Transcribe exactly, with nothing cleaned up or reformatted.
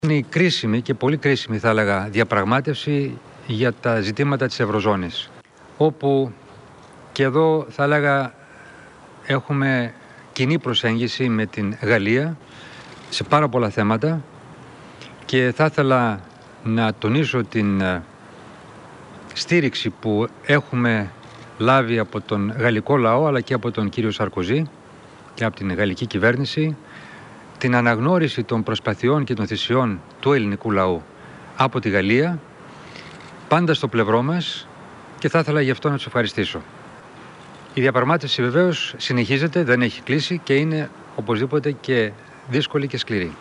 Είναι η κρίσιμη και πολύ κρίσιμη, θα έλεγα, διαπραγμάτευση για τα ζητήματα της Ευρωζώνης, όπου και εδώ θα έλεγα έχουμε κοινή προσέγγιση με την Γαλλία σε πάρα πολλά θέματα και θα ήθελα να τονίσω την στήριξη που έχουμε λάβει από τον γαλλικό λαό αλλά και από τον κύριο Σαρκοζή και από την γαλλική κυβέρνηση, την αναγνώριση των προσπαθειών και των θυσιών του ελληνικού λαού από τη Γαλλία, πάντα στο πλευρό μας, και θα ήθελα γι' αυτό να τους ευχαριστήσω. Η διαπραγμάτευση βεβαίως συνεχίζεται, δεν έχει κλείσει και είναι οπωσδήποτε και δύσκολη και σκληρή.